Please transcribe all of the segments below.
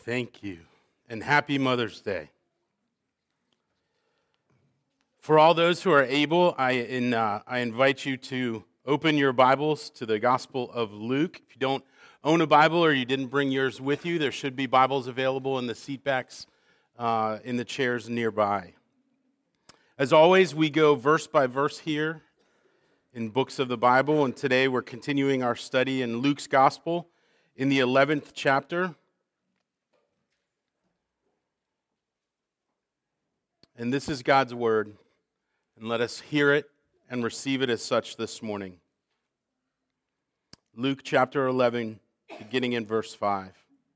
Thank you, and happy Mother's Day. For all those who are able, I invite you to open your Bibles to the Gospel of Luke. If you don't own a Bible or you didn't bring yours with you, there should be Bibles available in the seat backs in the chairs nearby. As always, we go verse by verse here in books of the Bible, and today we're continuing our study in Luke's Gospel in the 11th chapter. And this is God's word, and let us hear it and receive it as such this morning. Luke chapter 11, beginning in verse 5.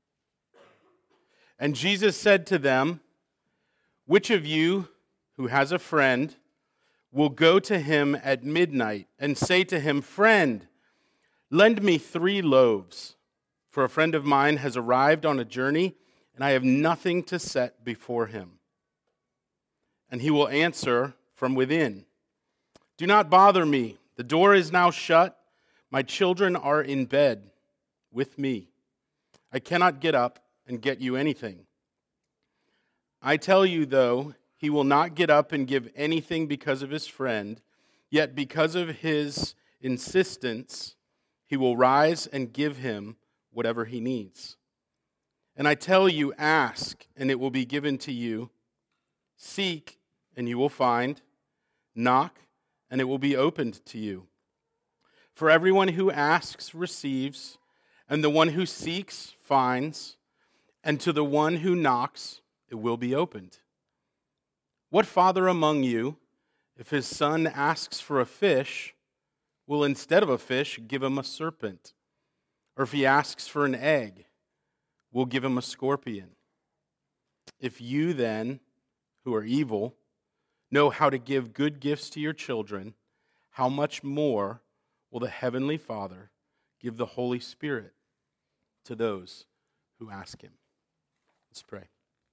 And Jesus said to them, "Which of you who has a friend will go to him at midnight and say to him, 'Friend, lend me 3 loaves, for a friend of mine has arrived on a journey, and I have nothing to set before him?' And he will answer from within, 'Do not bother me. The door is now shut. My children are in bed with me. I cannot get up and get you anything.' I tell you, though, he will not get up and give anything because of his friend, yet because of his insistence, he will rise and give him whatever he needs. And I tell you, ask, and it will be given to you. Seek, and you will find. Knock, and it will be opened to you. For everyone who asks receives, and the one who seeks finds, and to the one who knocks it will be opened. What father among you, if his son asks for a fish, will instead of a fish give him a serpent? Or if he asks for an egg, will give him a scorpion? If you then, who are evil, know how to give good gifts to your children, how much more will the Heavenly Father give the Holy Spirit to those who ask him?" Let's pray.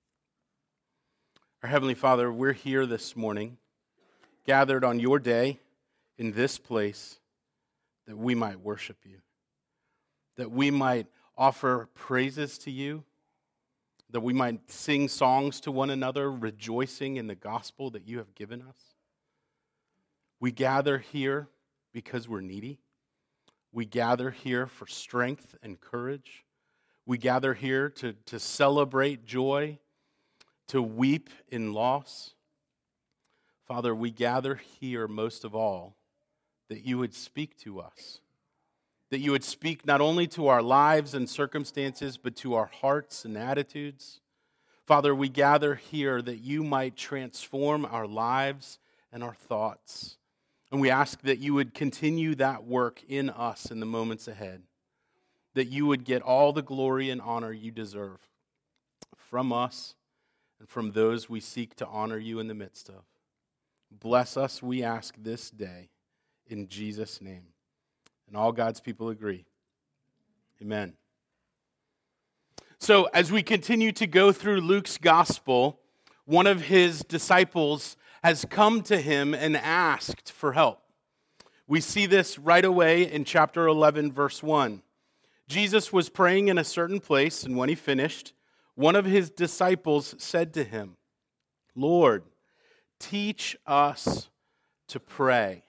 Our Heavenly Father, we're here this morning, gathered on your day in this place, that we might worship you, that we might offer praises to you, that we might sing songs to one another, rejoicing in the gospel that you have given us. We gather here because we're needy. We gather here for strength and courage. We gather here to celebrate joy, to weep in loss. Father, we gather here most of all that you would speak to us, that you would speak not only to our lives and circumstances, but to our hearts and attitudes. Father, we gather here that you might transform our lives and our thoughts. And we ask that you would continue that work in us in the moments ahead, that you would get all the glory and honor you deserve from us and from those we seek to honor you in the midst of. Bless us, we ask this day, in Jesus' name. And all God's people agree. Amen. So as we continue to go through Luke's gospel, one of his disciples has come to him and asked for help. We see this right away in chapter 11, verse 1. Jesus was praying in a certain place, and when he finished, one of his disciples said to him, "Lord, teach us to pray."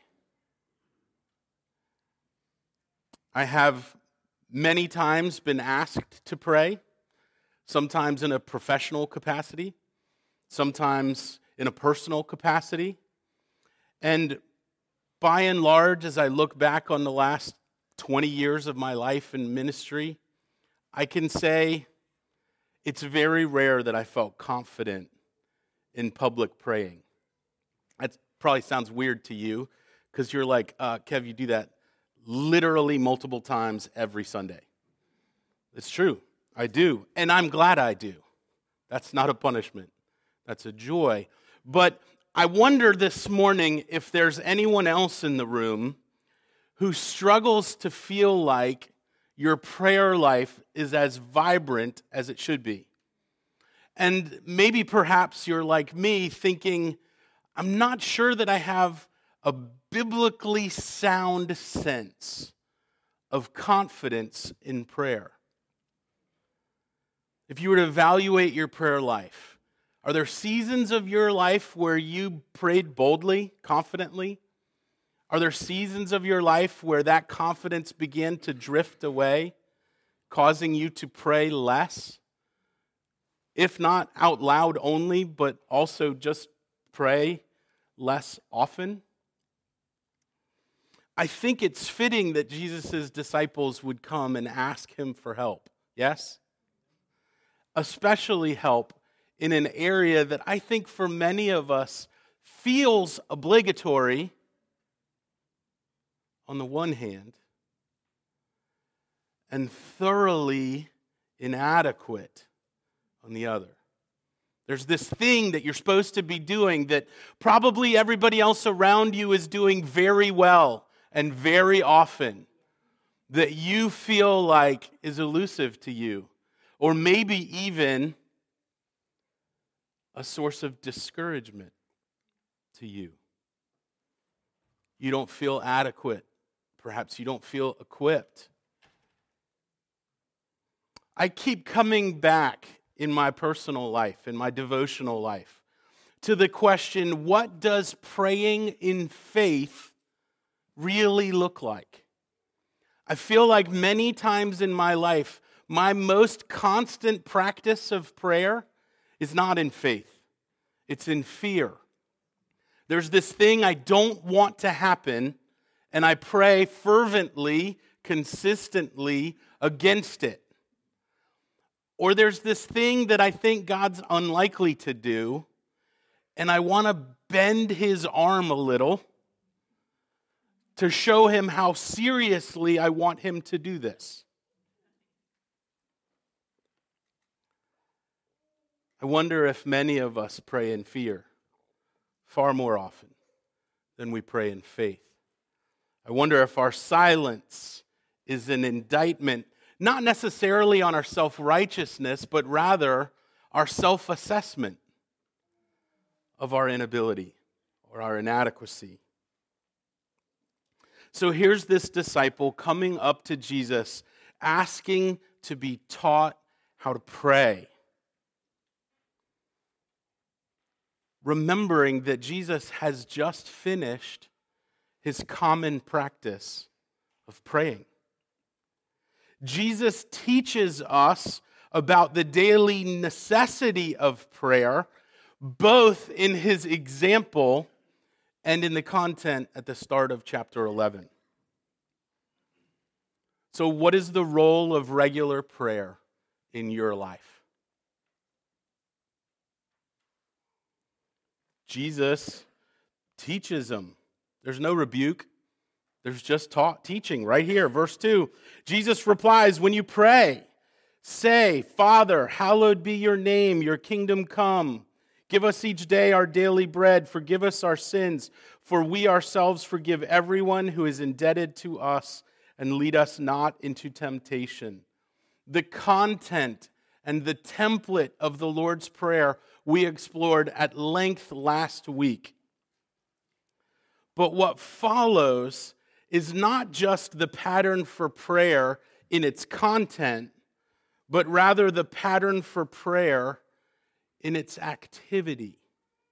I have many times been asked to pray, sometimes in a professional capacity, sometimes in a personal capacity. And by and large, as I look back on the last 20 years of my life in ministry, I can say it's very rare that I felt confident in public praying. That probably sounds weird to you, because you're like, Kev, you do that literally multiple times every Sunday. It's true. I do. And I'm glad I do. That's not a punishment. That's a joy. But I wonder this morning if there's anyone else in the room who struggles to feel like your prayer life is as vibrant as it should be. And maybe perhaps you're like me, thinking, I'm not sure that I have a biblically sound sense of confidence in prayer. If you were to evaluate your prayer life, are there seasons of your life where you prayed boldly, confidently? Are there seasons of your life where that confidence began to drift away, causing you to pray less? If not out loud only, but also just pray less often? I think it's fitting that Jesus' disciples would come and ask him for help. Yes? Especially help in an area that I think for many of us feels obligatory on the one hand and thoroughly inadequate on the other. There's this thing that you're supposed to be doing that probably everybody else around you is doing very well and very often, that you feel like is elusive to you, or maybe even a source of discouragement to you. You don't feel adequate. Perhaps you don't feel equipped. I keep coming back in my personal life, in my devotional life, to the question, what does praying in faith really look like? I feel like many times in my life, my most constant practice of prayer is not in faith. It's in fear. There's this thing I don't want to happen, and I pray fervently, consistently against it. Or there's this thing that I think God's unlikely to do, and I want to bend his arm a little to show him how seriously I want him to do this. I wonder if many of us pray in fear far more often than we pray in faith. I wonder if our silence is an indictment, not necessarily on our self-righteousness, but rather our self-assessment of our inability or our inadequacy. So here's this disciple coming up to Jesus, asking to be taught how to pray. Remembering that Jesus has just finished his common practice of praying. Jesus teaches us about the daily necessity of prayer, both in his example and in the content at the start of chapter 11. So, what is the role of regular prayer in your life? Jesus teaches them. There's no rebuke. There's just teaching right here. Verse 2. Jesus replies, when you pray, say, Father, hallowed be your name, your kingdom come. Give us each day our daily bread. Forgive us our sins, for we ourselves forgive everyone who is indebted to us, and lead us not into temptation. The content and the template of the Lord's Prayer we explored at length last week. But what follows is not just the pattern for prayer in its content, but rather the pattern for prayer in its activity.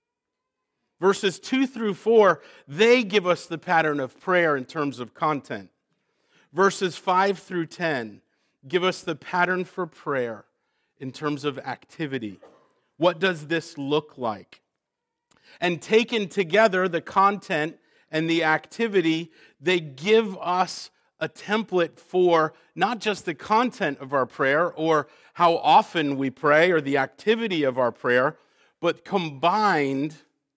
Verses 2 through 4, they give us the pattern of prayer in terms of content. Verses 5 through 10 give us the pattern for prayer in terms of activity. What does this look like? And taken together, the content and the activity, they give us a template for not just the content of our prayer or how often we pray or the activity of our prayer, but combined,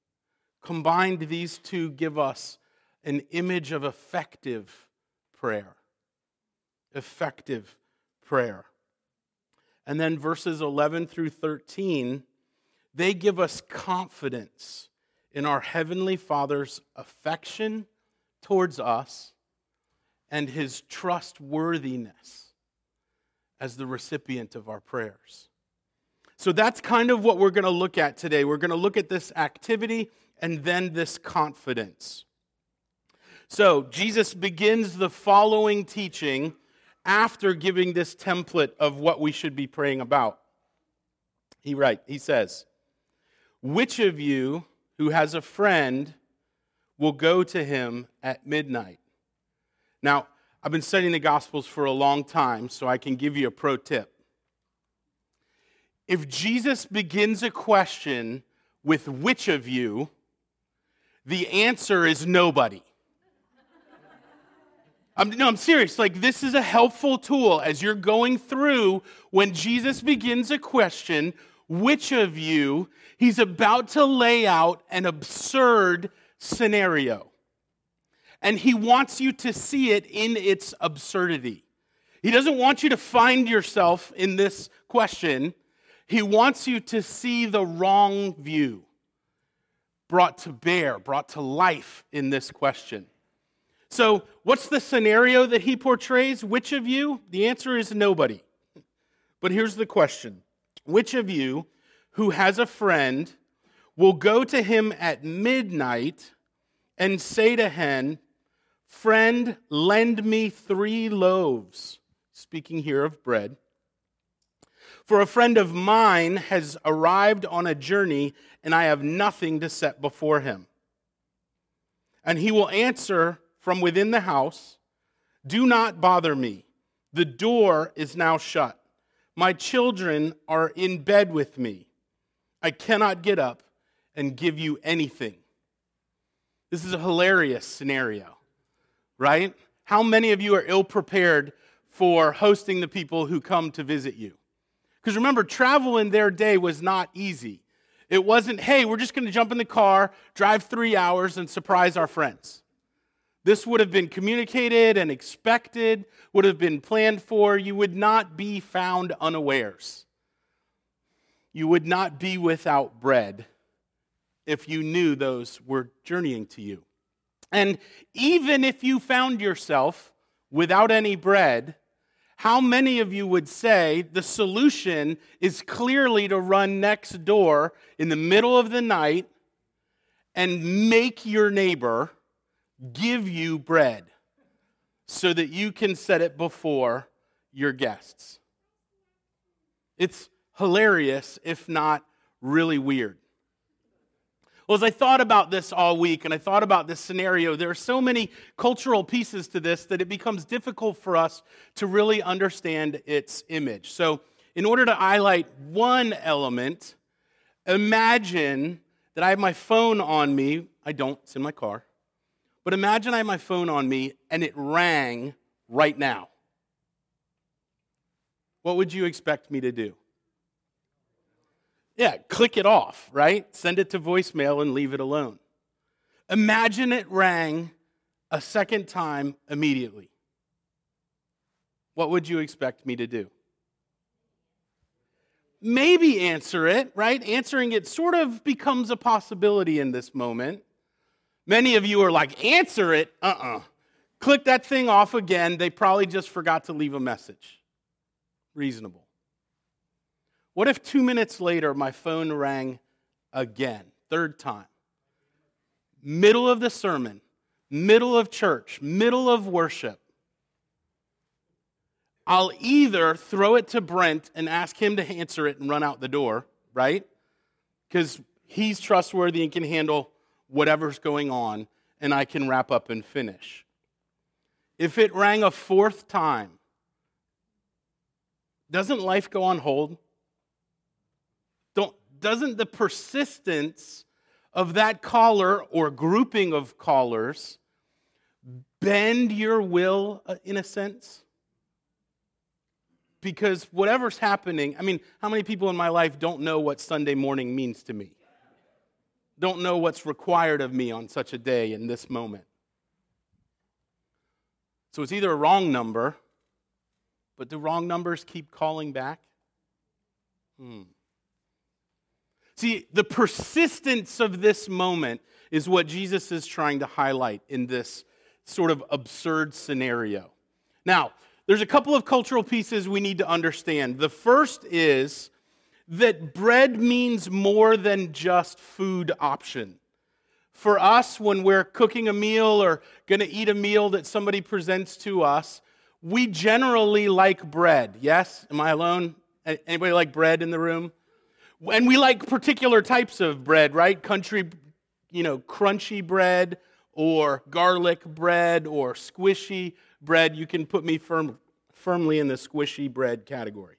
these two give us an image of effective prayer. Effective prayer. And then verses 11 through 13, they give us confidence in our Heavenly Father's affection towards us and his trustworthiness as the recipient of our prayers. So that's kind of what we're going to look at today. We're going to look at this activity and then this confidence. So Jesus begins the following teaching after giving this template of what we should be praying about. He says, which of you who has a friend will go to him at midnight? Now, I've been studying the Gospels for a long time, so I can give you a pro tip. If Jesus begins a question with which of you, the answer is nobody. I'm serious. Like, this is a helpful tool as you're going through when Jesus begins a question, which of you, he's about to lay out an absurd scenario. And he wants you to see it in its absurdity. He doesn't want you to find yourself in this question. He wants you to see the wrong view brought to bear, brought to life in this question. So, what's the scenario that he portrays? Which of you? The answer is nobody. But here's the question. Which of you who has a friend will go to him at midnight and say to him, friend, lend me 3 loaves, speaking here of bread, for a friend of mine has arrived on a journey and I have nothing to set before him. And he will answer from within the house, do not bother me. The door is now shut. My children are in bed with me. I cannot get up and give you anything. This is a hilarious scenario, right? How many of you are ill-prepared for hosting the people who come to visit you? Because remember, travel in their day was not easy. It wasn't, hey, we're just going to jump in the car, drive 3 hours, and surprise our friends. This would have been communicated and expected, would have been planned for. You would not be found unawares. You would not be without bread if you knew those were journeying to you. And even if you found yourself without any bread, how many of you would say the solution is clearly to run next door in the middle of the night and make your neighbor give you bread so that you can set it before your guests? It's hilarious, if not really weird. Well, as I thought about this all week and I thought about this scenario, there are so many cultural pieces to this that it becomes difficult for us to really understand its image. So, in order to highlight one element, imagine that I have my phone on me. I don't, it's in my car. But imagine I have my phone on me and it rang right now. What would you expect me to do? Yeah, click it off, right? Send it to voicemail and leave it alone. Imagine it rang a second time immediately. What would you expect me to do? Maybe answer it, right? Answering it sort of becomes a possibility in this moment. Many of you are like, answer it? Click that thing off again. They probably just forgot to leave a message. Reasonable. What if 2 minutes later my phone rang again, third time? Middle of the sermon, middle of church, middle of worship. I'll either throw it to Brent and ask him to answer it and run out the door, right? Because he's trustworthy and can handle whatever's going on, and I can wrap up and finish. If it rang a 4th time, doesn't life go on hold? Doesn't the persistence of that caller or grouping of callers bend your will in a sense? Because whatever's happening, I mean, how many people in my life don't know what Sunday morning means to me? Don't know what's required of me on such a day in this moment. So it's either a wrong number, but do wrong numbers keep calling back? See, the persistence of this moment is what Jesus is trying to highlight in this sort of absurd scenario. Now, there's a couple of cultural pieces we need to understand. The first is that bread means more than just food option. For us, when we're cooking a meal or going to eat a meal that somebody presents to us, we generally like bread. Yes? Am I alone? Anybody like bread in the room? And we like particular types of bread, right? Crunchy bread or garlic bread or squishy bread. You can put me firmly in the squishy bread category.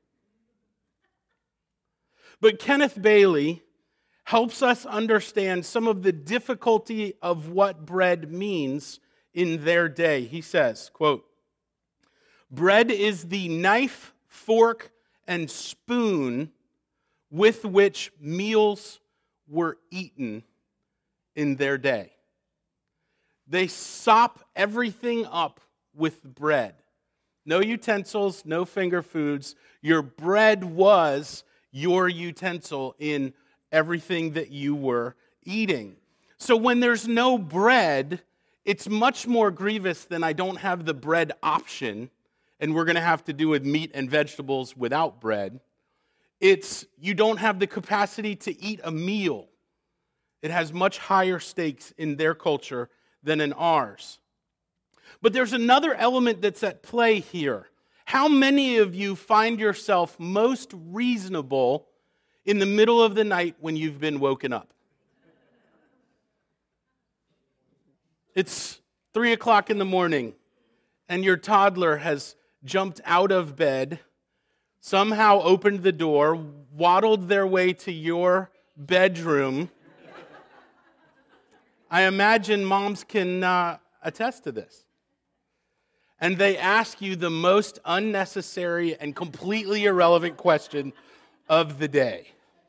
But Kenneth Bailey helps us understand some of the difficulty of what bread means in their day. He says, quote, "Bread is the knife, fork, and spoon with which meals were eaten in their day." They sop everything up with bread. No utensils, no finger foods. Your bread was your utensil in everything that you were eating. So when there's no bread, it's much more grievous than I don't have the bread option, and we're going to have to do with meat and vegetables without bread. It's you don't have the capacity to eat a meal. It has much higher stakes in their culture than in ours. But there's another element that's at play here. How many of you find yourself most reasonable in the middle of the night when you've been woken up? It's 3 o'clock in the morning, and your toddler has jumped out of bed, somehow opened the door, waddled their way to your bedroom. I imagine moms can attest to this. And they ask you the most unnecessary and completely irrelevant question of the day.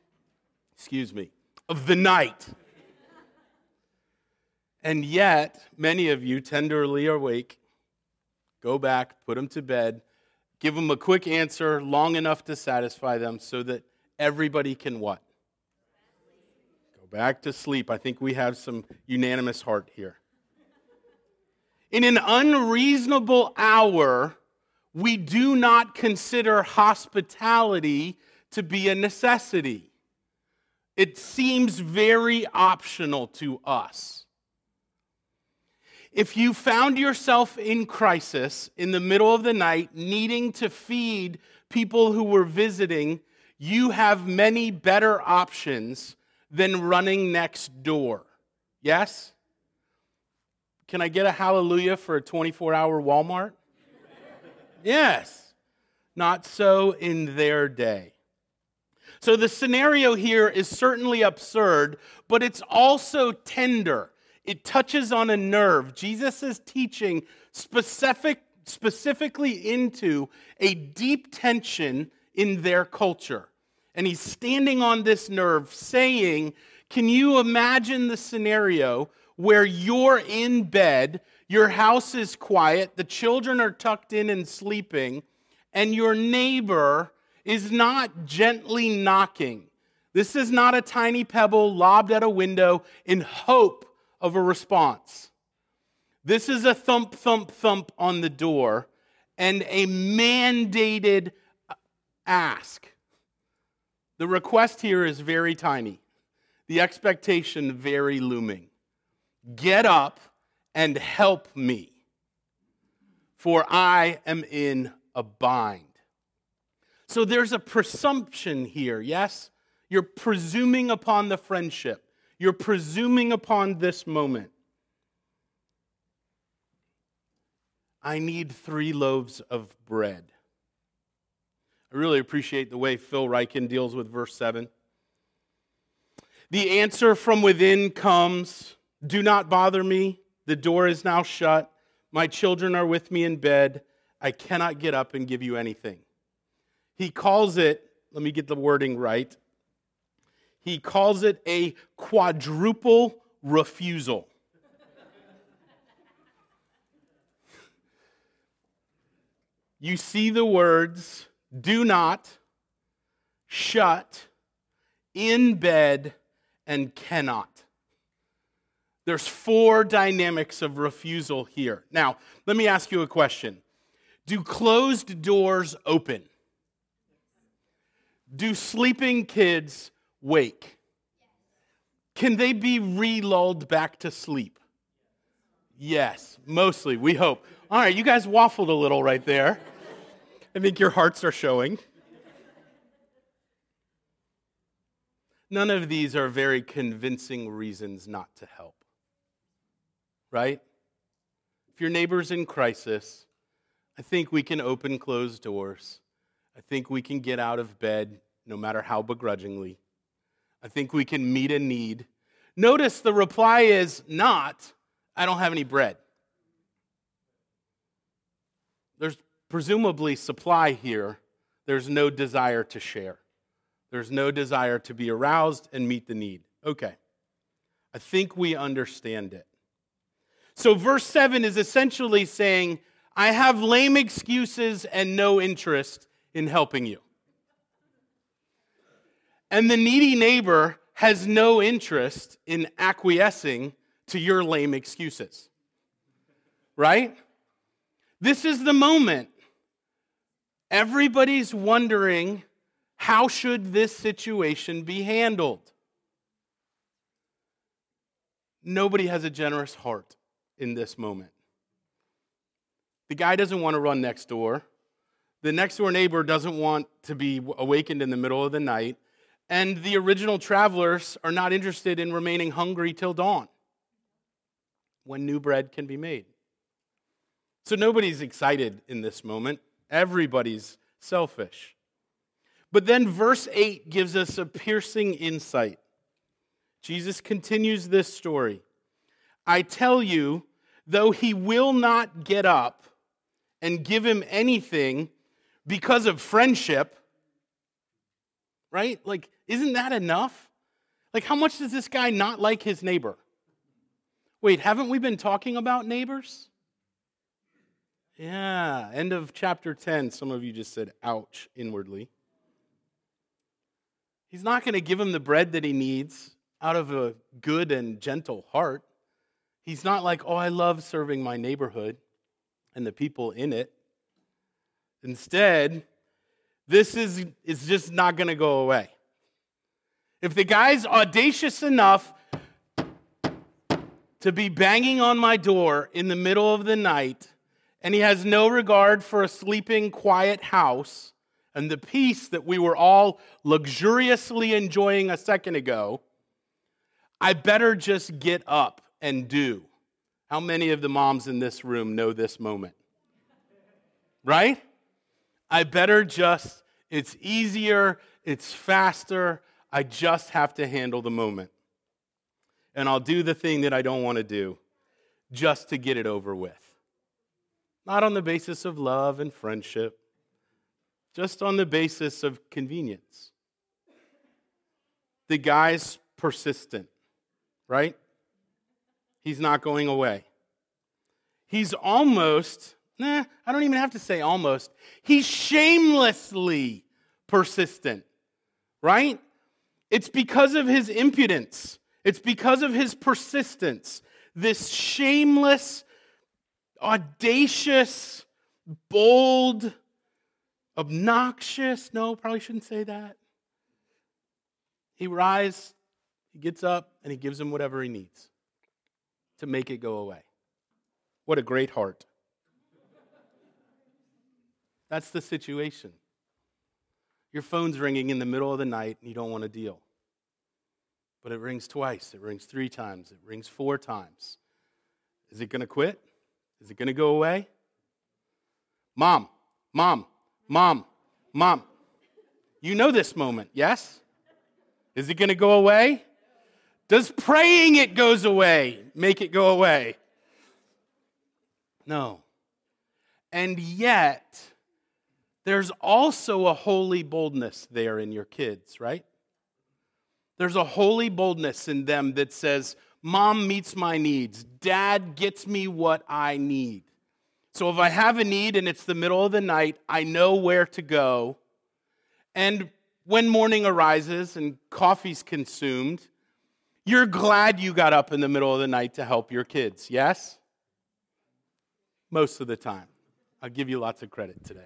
Of the night. And yet, many of you, tenderly awake, go back, put them to bed, give them a quick answer long enough to satisfy them so that everybody can what? Go back to sleep. I think we have some unanimous heart here. In an unreasonable hour, we do not consider hospitality to be a necessity. It seems very optional to us. If you found yourself in crisis in the middle of the night, needing to feed people who were visiting, you have many better options than running next door. Yes? Can I get a hallelujah for a 24-hour Walmart? Yes. Not so in their day. So the scenario here is certainly absurd, but it's also tender. It touches on a nerve. Jesus is teaching specifically into a deep tension in their culture. And he's standing on this nerve saying, can you imagine the scenario where you're in bed, your house is quiet, the children are tucked in and sleeping, and your neighbor is not gently knocking. This is not a tiny pebble lobbed at a window in hope of a response. This is a thump, thump, thump on the door and a mandated ask. The request here is very tiny. The expectation very looming. Get up and help me, for I am in a bind. So there's a presumption here, yes? You're presuming upon the friendship. You're presuming upon this moment. I need 3 loaves of bread. I really appreciate the way Phil Ryken deals with verse 7. The answer from within comes, do not bother me. The door is now shut. My children are with me in bed. I cannot get up and give you anything. He calls it, let me get the wording right. He calls it a quadruple refusal. You see the words, do not, shut, in bed, and cannot. There's 4 dynamics of refusal here. Now, let me ask you a question. Do closed doors open? Do sleeping kids wake? Can they be re-lulled back to sleep? Yes, mostly, we hope. All right, you guys waffled a little right there. I think your hearts are showing. None of these are very convincing reasons not to help, right? If your neighbor's in crisis, I think we can open closed doors. I think we can get out of bed, no matter how begrudgingly. I think we can meet a need. Notice the reply is not, I don't have any bread. There's presumably supply here. There's no desire to share. There's no desire to be aroused and meet the need. Okay. I think we understand it. So verse 7 is essentially saying, I have lame excuses and no interest in helping you. And the needy neighbor has no interest in acquiescing to your lame excuses. Right? This is the moment. Everybody's wondering, how should this situation be handled? Nobody has a generous heart in this moment. The guy doesn't want to run next door. The next door neighbor doesn't want to be awakened in the middle of the night. And the original travelers are not interested in remaining hungry till dawn, when new bread can be made. So nobody's excited in this moment. Everybody's selfish. But then verse 8 gives us a piercing insight. Jesus continues this story. I tell you, though he will not get up and give him anything because of friendship, right? Like, isn't that enough? Like, how much does this guy not like his neighbor? Wait, haven't we been talking about neighbors? Yeah, end of chapter 10. Some of you just said, ouch, inwardly. He's not going to give him the bread that he needs out of a good and gentle heart. He's not like, oh, I love serving my neighborhood and the people in it. Instead, this is just not going to go away. If the guy's audacious enough to be banging on my door in the middle of the night, and he has no regard for a sleeping, quiet house and the peace that we were all luxuriously enjoying a second ago, I better just get up and do. How many of the moms in this room know this moment? Right? I better just, it's easier, it's faster, I just have to handle the moment. And I'll do the thing that I don't want to do just to get it over with. Not on the basis of love and friendship, just on the basis of convenience. The guy's persistent, right? He's not going away. He's almost, I don't even have to say almost, he's shamelessly persistent, right? It's because of his impudence. It's because of his persistence. This shameless, audacious, bold, obnoxious, no, probably shouldn't say that. He rises, he gets up, and he gives him whatever he needs to make it go away. What a great heart. That's the situation. Your phone's ringing in the middle of the night and you don't want to deal. But it rings twice, it rings 3 times, it rings 4 times. Is it going to quit? Is it going to go away? Mom. You know this moment, yes? Is it going to go away? Does praying it goes away make it go away? No. And yet, there's also a holy boldness there in your kids, right? There's a holy boldness in them that says, Mom meets my needs. Dad gets me what I need. So if I have a need and it's the middle of the night, I know where to go. And when morning arises and coffee's consumed, you're glad you got up in the middle of the night to help your kids, yes? Most of the time. I'll give you lots of credit today.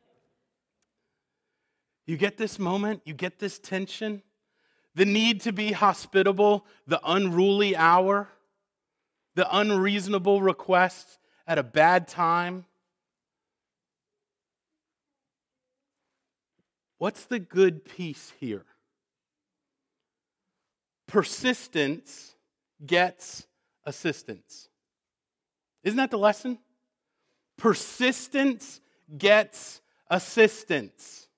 You get this moment, you get this tension, the need to be hospitable, the unruly hour, the unreasonable request at a bad time. What's the good peace here? persistence gets assistance. Isn't that the lesson? Persistence gets assistance.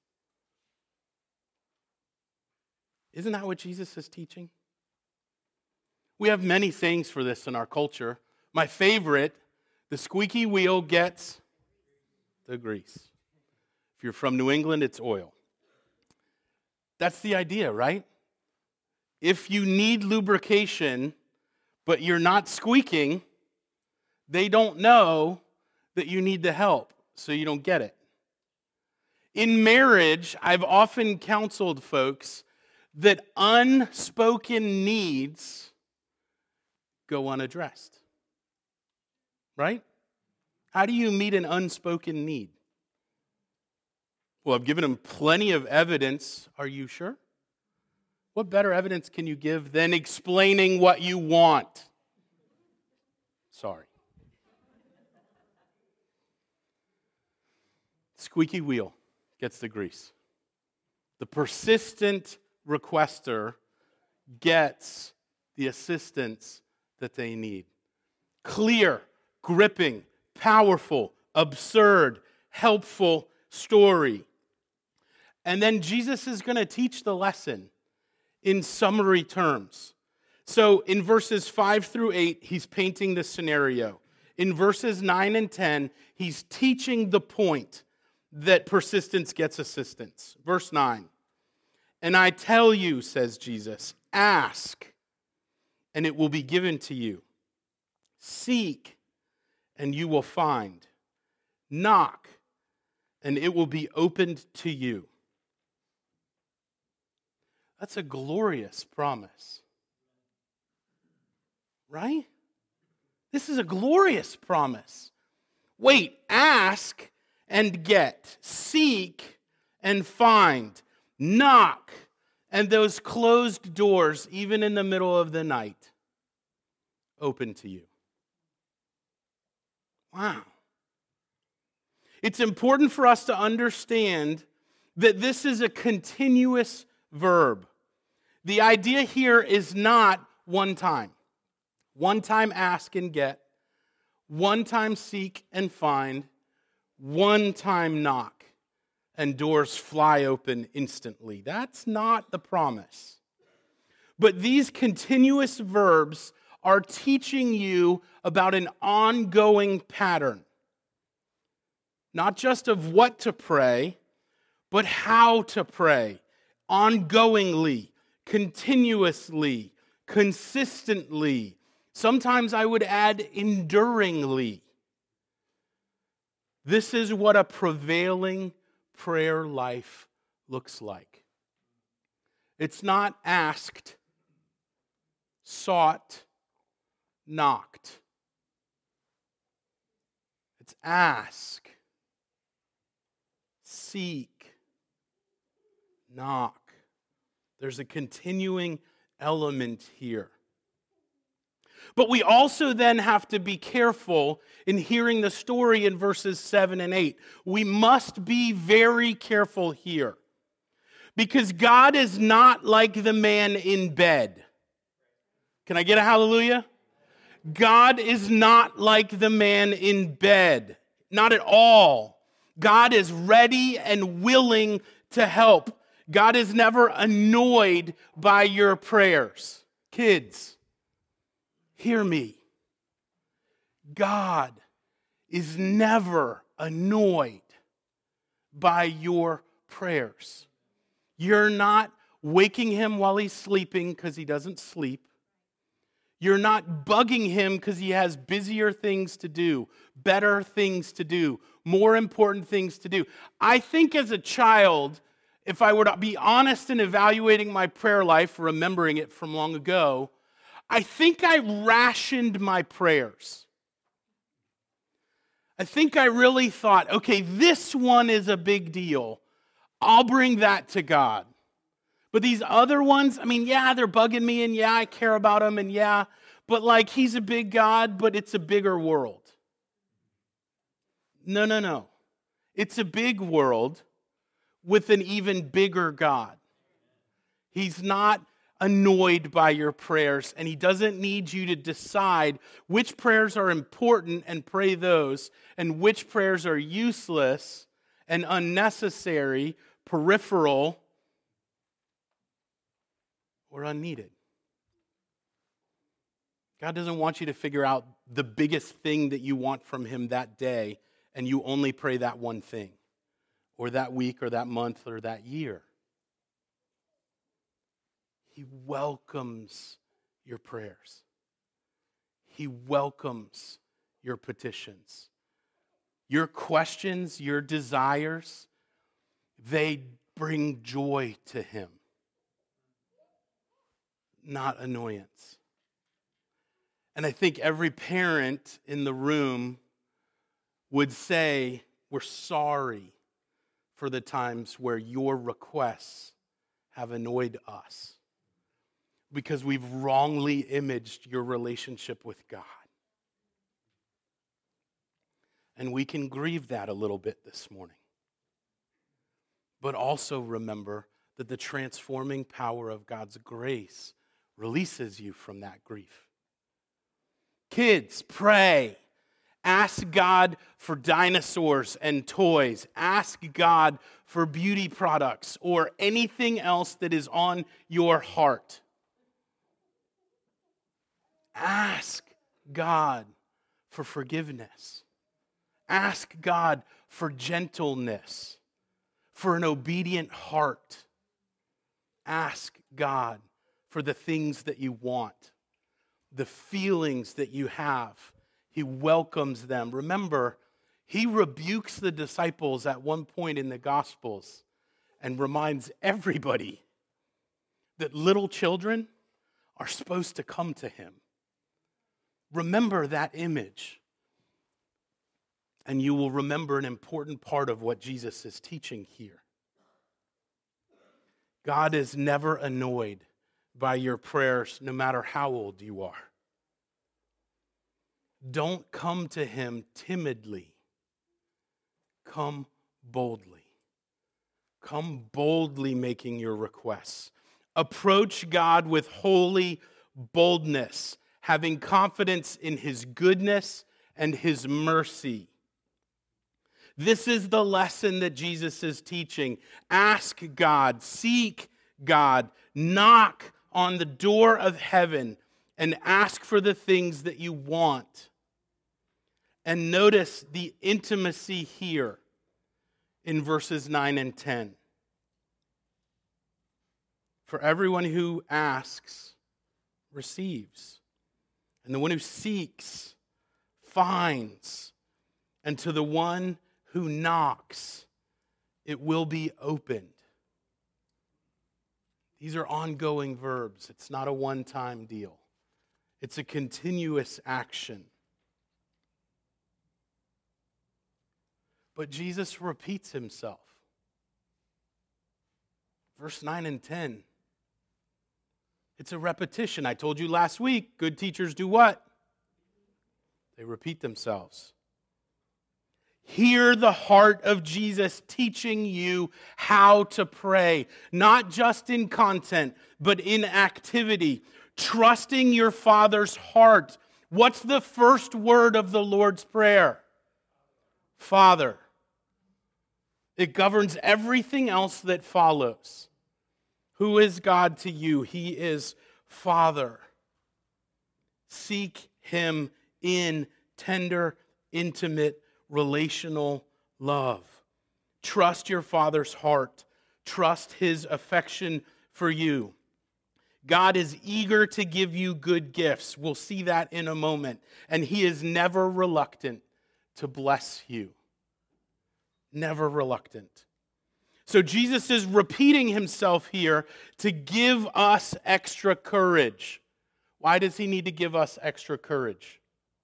Isn't that what Jesus is teaching? We have many sayings for this in our culture. My favorite, the squeaky wheel gets the grease. If you're from New England, it's oil. That's the idea, right? If you need lubrication, but you're not squeaking, they don't know that you need the help, so you don't get it. In marriage, I've often counseled folks that unspoken needs go unaddressed. Right? How do you meet an unspoken need? Well, I've given them plenty of evidence. Are you sure? What better evidence can you give than explaining what you want? Sorry. Squeaky wheel gets the grease. The persistent requester gets the assistance that they need. Clear, gripping, powerful, absurd, helpful story. And then Jesus is going to teach the lesson in summary terms. So in verses 5 through 8, he's painting the scenario. In verses 9 and 10, he's teaching the point that persistence gets assistance. Verse 9, and I tell you, says Jesus, ask, and it will be given to you. Seek, and you will find. Knock, and it will be opened to you. That's a glorious promise. Right? This is a glorious promise. Wait, ask and get. Seek and find. Knock, and those closed doors, even in the middle of the night, open to you. Wow. It's important for us to understand that this is a continuous verb. The idea here is not one time. One time ask and get. One time seek and find. One time knock. And doors fly open instantly. That's not the promise. But these continuous verbs are teaching you about an ongoing pattern. Not just of what to pray, but how to pray. Ongoingly, continuously, consistently. Sometimes I would add enduringly. This is what a prevailing prayer life looks like. It's not asked, sought, knocked. It's ask, seek, knock. There's a continuing element here. But we also then have to be careful in hearing the story in verses 7 and 8. We must be very careful here. Because God is not like the man in bed. Can I get a hallelujah? God is not like the man in bed. Not at all. God is ready and willing to help. God is never annoyed by your prayers. Kids, hear me. God is never annoyed by your prayers. You're not waking him while he's sleeping because he doesn't sleep. You're not bugging him because he has busier things to do, better things to do, more important things to do. I think as a child, if I were to be honest in evaluating my prayer life, remembering it from long ago, I think I rationed my prayers. I think I really thought, okay, this one is a big deal. I'll bring that to God. But these other ones, yeah, they're bugging me, and yeah, I care about them, and yeah, but like he's a big God, but it's a bigger world. No. It's a big world with an even bigger God. He's not annoyed by your prayers, and he doesn't need you to decide which prayers are important and pray those, and which prayers are useless and unnecessary, peripheral, or unneeded. God doesn't want you to figure out the biggest thing that you want from him that day, and you only pray that one thing, or that week, or that month, or that year. He welcomes your prayers. He welcomes your petitions. Your questions, your desires, they bring joy to him, not annoyance. And I think every parent in the room would say, we're sorry for the times where your requests have annoyed us because we've wrongly imaged your relationship with God. And we can grieve that a little bit this morning. But also remember that the transforming power of God's grace releases you from that grief. Kids, pray. Ask God for dinosaurs and toys. Ask God for beauty products or anything else that is on your heart. Ask God for forgiveness. Ask God for gentleness, for an obedient heart. Ask God for the things that you want, the feelings that you have. He welcomes them. Remember, he rebukes the disciples at one point in the Gospels and reminds everybody that little children are supposed to come to him. Remember that image, and you will remember an important part of what Jesus is teaching here. God is never annoyed by your prayers, no matter how old you are. Don't come to him timidly. Come boldly. Come boldly making your requests. Approach God with holy boldness, having confidence in his goodness and his mercy. This is the lesson that Jesus is teaching. Ask God, seek God, knock on the door of heaven and ask for the things that you want. And notice the intimacy here in verses 9 and 10. For everyone who asks receives, and the one who seeks finds, and to the one who knocks it will be opened. These are ongoing verbs. It's not a one-time deal. It's a continuous action. But Jesus repeats himself. Verse 9 and 10. It's a repetition. I told you last week, good teachers do what? They repeat themselves. Hear the heart of Jesus teaching you how to pray, not just in content, but in activity. Trusting your Father's heart. What's the first word of the Lord's Prayer? Father. It governs everything else that follows. Who is God to you? He is Father. Seek him in tender, intimate, relational love. Trust your Father's heart. Trust his affection for you. God is eager to give you good gifts. We'll see that in a moment. And he is never reluctant to bless you. Never reluctant. So Jesus is repeating himself here to give us extra courage. Why does he need to give us extra courage?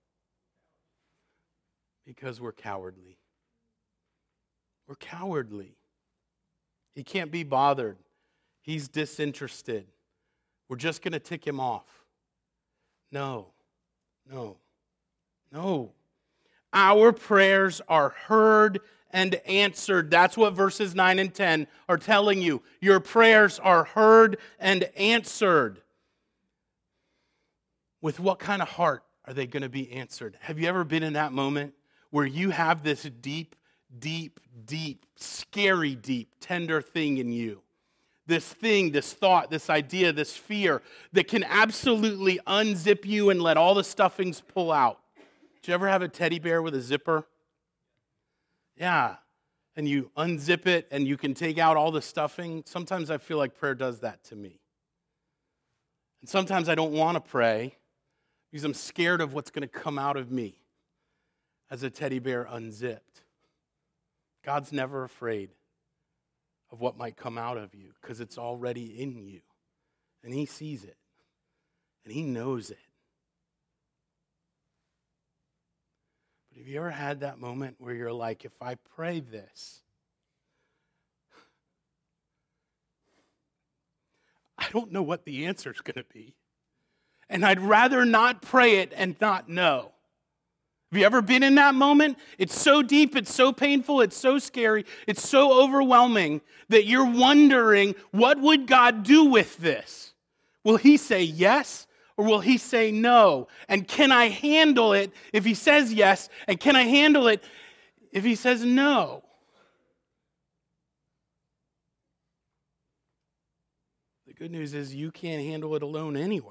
Because we're cowardly. We're cowardly. He can't be bothered. He's disinterested. We're just going to tick him off. No. Our prayers are heard and answered. That's what verses 9 and 10 are telling you. Your prayers are heard and answered. With what kind of heart are they going to be answered? Have you ever been in that moment where you have this deep, scary, tender thing in you? This thing, this thought, this idea, this fear that can absolutely unzip you and let all the stuffings pull out. Did you ever have a teddy bear with a zipper? Yeah. And you unzip it and you can take out all the stuffing. Sometimes I feel like prayer does that to me. And sometimes I don't want to pray because I'm scared of what's going to come out of me as a teddy bear unzipped. God's never afraid of what might come out of you because it's already in you. And He sees it. And He knows it. But have you ever had that moment where you're like, if I pray this, I don't know what the answer's going to be. And I'd rather not pray it and not know. Have you ever been in that moment? It's so deep, it's so painful, it's so scary, it's so overwhelming that you're wondering, what would God do with this? Will He say yes or will He say no? And can I handle it if He says yes? And can I handle it if He says no? The good news is you can't handle it alone anyway.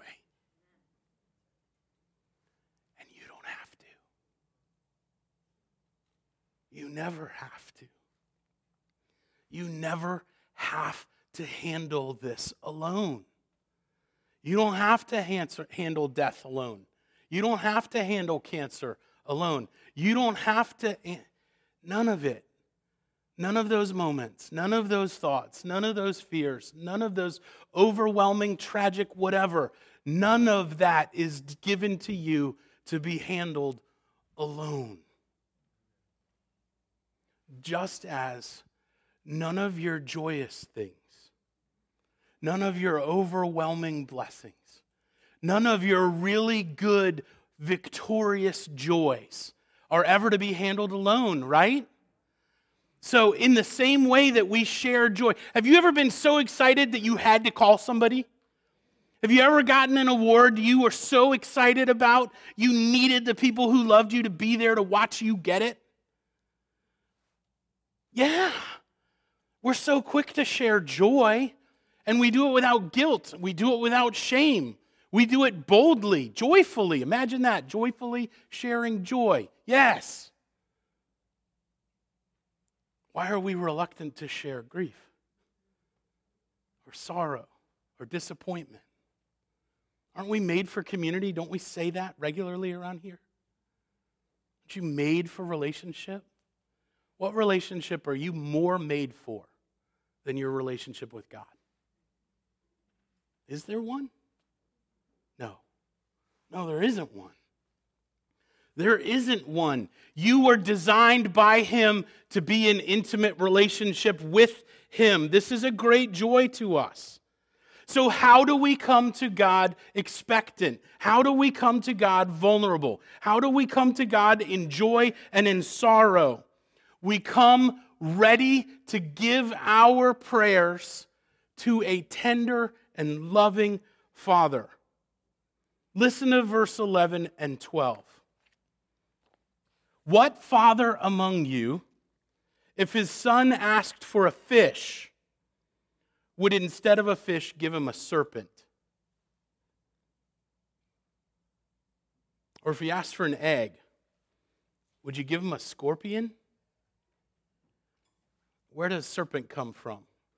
You never have to. You never have to handle this alone. You don't have to handle death alone. You don't have to handle cancer alone. You don't have to, none of it. None of those moments, none of those thoughts, none of those fears, none of those overwhelming, tragic, whatever. None of that is given to you to be handled alone. Just as none of your joyous things, none of your overwhelming blessings, none of your really good, victorious joys are ever to be handled alone, right? So in the same way that we share joy, have you ever been so excited that you had to call somebody? Have you ever gotten an award you were so excited about, you needed the people who loved you to be there to watch you get it? Yeah, we're so quick to share joy, and we do it without guilt. We do it without shame. We do it boldly, joyfully. Imagine that, joyfully sharing joy. Yes. Why are we reluctant to share grief or sorrow or disappointment? Aren't we made for community? Don't we say that regularly around here? Aren't you made for relationship? What relationship are you more made for than your relationship with God? Is there one? No. No, there isn't one. There isn't one. You were designed by Him to be in intimate relationship with Him. This is a great joy to us. So how do we come to God expectant? How do we come to God vulnerable? How do we come to God in joy and in sorrow? We come ready to give our prayers to a tender and loving Father. Listen to verse 11 and 12. What father among you, if his son asked for a fish, would instead of a fish give him a serpent? Or if he asked for an egg, would you give him a scorpion? Where does serpent come from?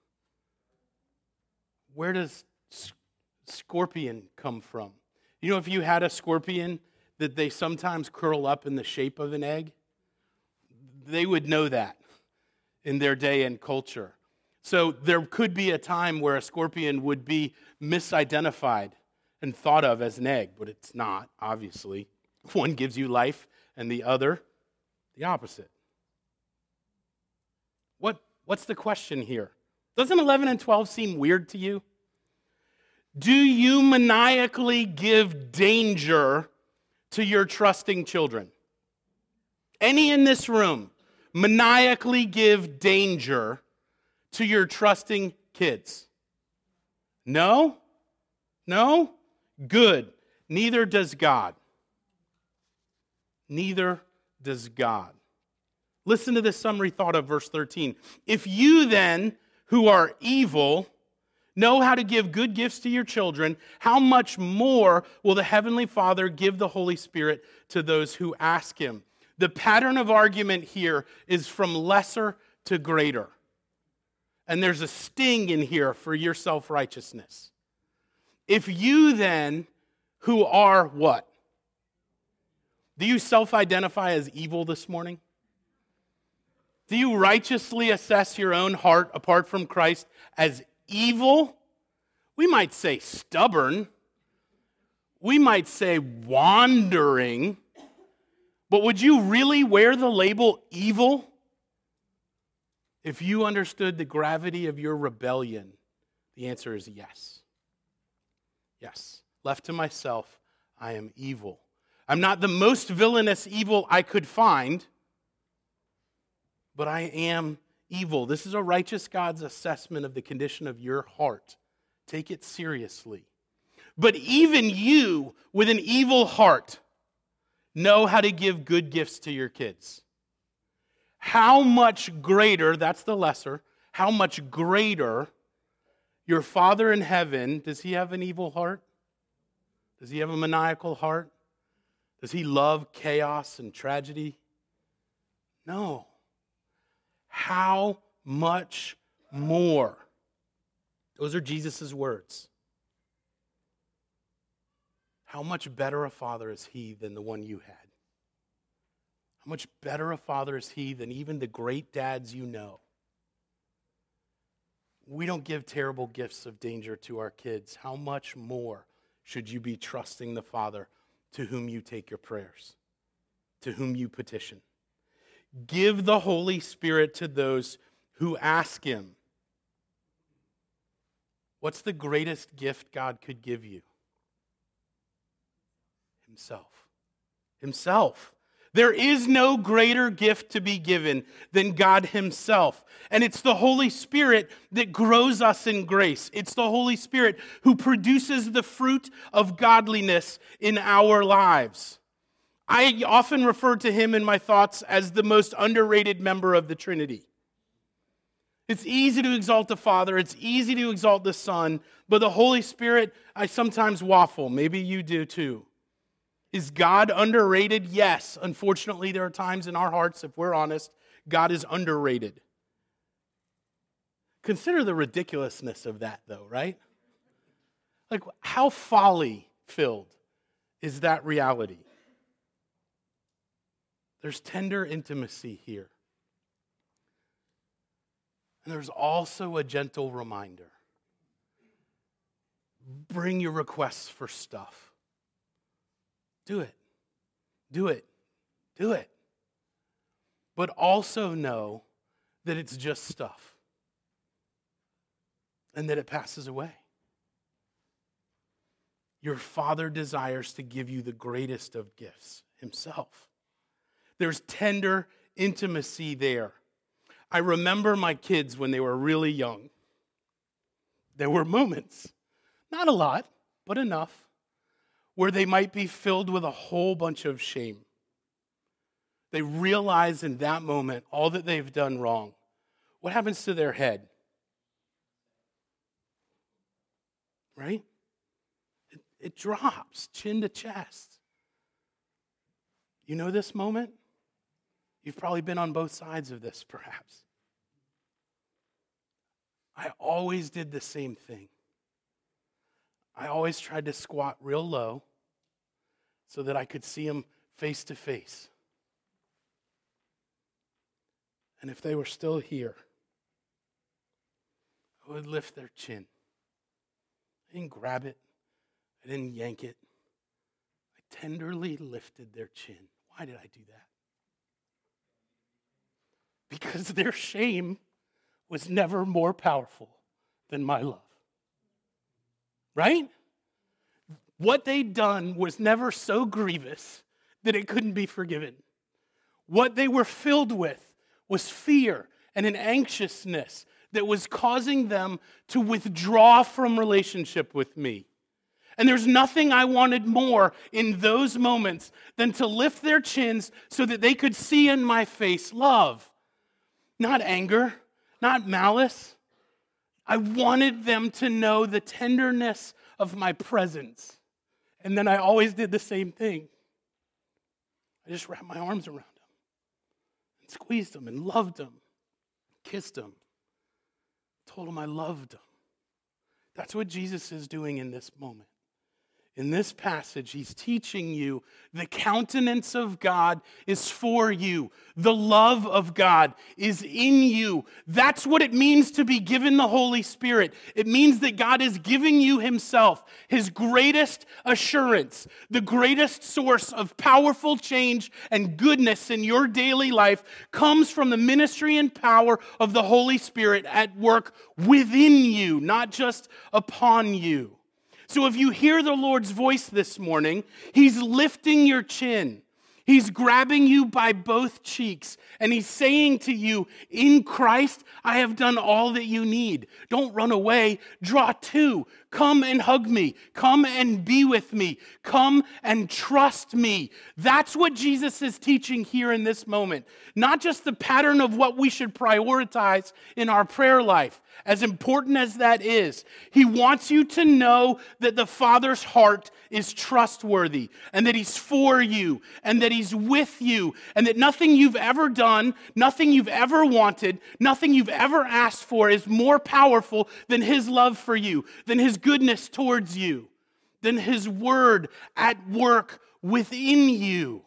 Where does scorpion come from? You know, if you had a scorpion that they sometimes curl up in the shape of an egg, they would know that in their day and culture. So there could be a time where a scorpion would be misidentified and thought of as an egg, but it's not, obviously. One gives you life and the other, the opposite. What's the question here? Doesn't 11 and 12 seem weird to you? Do you maniacally give danger to your trusting children? Any in this room maniacally give danger to your trusting kids? No? No? Good. Neither does God. Neither does God. Listen to this summary thought of verse 13. If you then, who are evil, know how to give good gifts to your children, how much more will the Heavenly Father give the Holy Spirit to those who ask Him? The pattern of argument here is from lesser to greater. And there's a sting in here for your self-righteousness. If you then, who are what? Do you self-identify as evil this morning? Do you righteously assess your own heart apart from Christ as evil? We might say stubborn. We might say wandering. But would you really wear the label evil? If you understood the gravity of your rebellion, the answer is yes. Yes. Left to myself, I am evil. I'm not the most villainous evil I could find, but I am evil. This is a righteous God's assessment of the condition of your heart. Take it seriously. But even you, with an evil heart, know how to give good gifts to your kids. How much greater, that's the lesser, how much greater your Father in heaven, does He have an evil heart? Does He have a maniacal heart? Does He love chaos and tragedy? No. How much more? Those are Jesus' words. How much better a father is He than the one you had? How much better a father is He than even the great dads you know? We don't give terrible gifts of danger to our kids. How much more should you be trusting the Father to whom you take your prayers, to whom you petition? Give the Holy Spirit to those who ask Him. What's the greatest gift God could give you? Himself. Himself. There is no greater gift to be given than God Himself. And it's the Holy Spirit that grows us in grace. It's the Holy Spirit who produces the fruit of godliness in our lives. I often refer to Him in my thoughts as the most underrated member of the Trinity. It's easy to exalt the Father, it's easy to exalt the Son, but the Holy Spirit, I sometimes waffle. Maybe you do too. Is God underrated? Yes. Unfortunately, there are times in our hearts, if we're honest, God is underrated. Consider the ridiculousness of that, though, right? Like, how folly-filled is that reality? There's tender intimacy here. And there's also a gentle reminder. Bring your requests for stuff. Do it. Do it. Do it. But also know that it's just stuff. And that it passes away. Your Father desires to give you the greatest of gifts, Himself. There's tender intimacy there. I remember my kids when they were really young. There were moments, not a lot, but enough, where they might be filled with a whole bunch of shame. They realize in that moment all that they've done wrong. What happens to their head? Right? It drops chin to chest. You know this moment? You've probably been on both sides of this, perhaps. I always did the same thing. I always tried to squat real low so that I could see them face to face. And if they were still here, I would lift their chin. I didn't grab it. I didn't yank it. I tenderly lifted their chin. Why did I do that? Because their shame was never more powerful than my love. Right? What they'd done was never so grievous that it couldn't be forgiven. What they were filled with was fear and an anxiousness that was causing them to withdraw from relationship with me. And there's nothing I wanted more in those moments than to lift their chins so that they could see in my face love, not anger, not malice. I wanted them to know the tenderness of my presence. And then I always did the same thing. I just wrapped my arms around them and squeezed them and loved them, kissed them, told them I loved them. That's what Jesus is doing in this moment. In this passage, he's teaching you the countenance of God is for you. The love of God is in you. That's what it means to be given the Holy Spirit. It means that God is giving you himself, his greatest assurance, the greatest source of powerful change and goodness in your daily life comes from the ministry and power of the Holy Spirit at work within you, not just upon you. So if you hear the Lord's voice this morning, he's lifting your chin. He's grabbing you by both cheeks, and he's saying to you, in Christ, I have done all that you need. Don't run away. Draw to. Come and hug me. Come and be with me. Come and trust me. That's what Jesus is teaching here in this moment. Not just the pattern of what we should prioritize in our prayer life, as important as that is. He wants you to know that the Father's heart is trustworthy, and that he's for you, and that he's with you, and that nothing you've ever done, nothing you've ever wanted, nothing you've ever asked for is more powerful than his love for you, than his goodness towards you, than his word at work within you.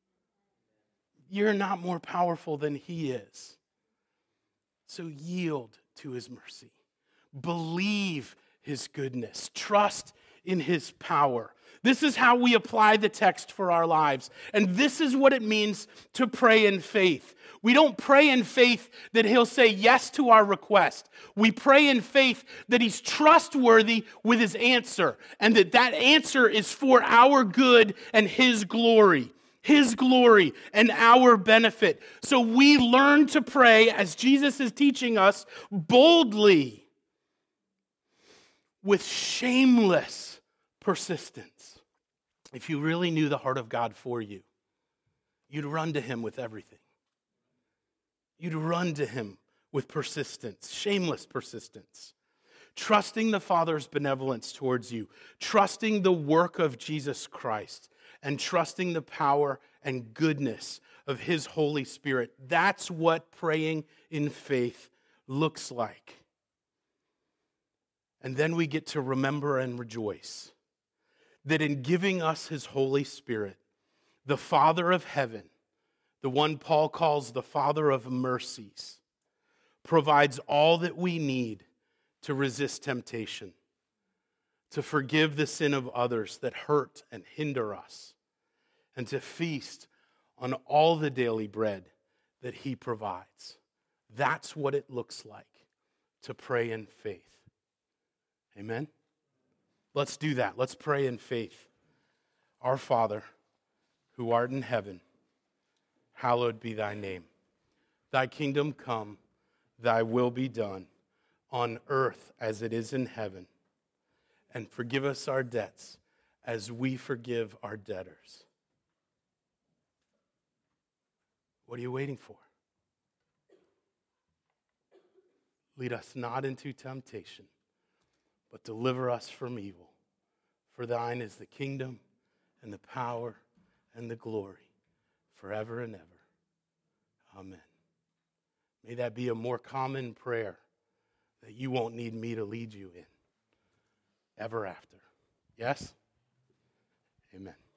You're not more powerful than he is. So yield to his mercy. Believe his goodness. Trust in his power. This is how we apply the text for our lives. And this is what it means to pray in faith. We don't pray in faith that he'll say yes to our request. We pray in faith that he's trustworthy with his answer, and that answer is for our good and his glory. His glory and our benefit. So we learn to pray, as Jesus is teaching us, boldly, with shameless persistence. If you really knew the heart of God for you, you'd run to him with everything. You'd run to him with persistence, shameless persistence. Trusting the Father's benevolence towards you, trusting the work of Jesus Christ, and trusting the power and goodness of his Holy Spirit. That's what praying in faith looks like. And then we get to remember and rejoice that in giving us his Holy Spirit, the Father of heaven, the one Paul calls the Father of mercies, provides all that we need to resist temptation, to forgive the sin of others that hurt and hinder us, and to feast on all the daily bread that he provides. That's what it looks like to pray in faith. Amen? Let's do that. Let's pray in faith. Our Father, who art in heaven, hallowed be thy name. Thy kingdom come, thy will be done, on earth as it is in heaven. And forgive us our debts as we forgive our debtors. What are you waiting for? Lead us not into temptation, but deliver us from evil. For thine is the kingdom and the power and the glory forever and ever. Amen. May that be a more common prayer that you won't need me to lead you in ever after. Yes? Amen.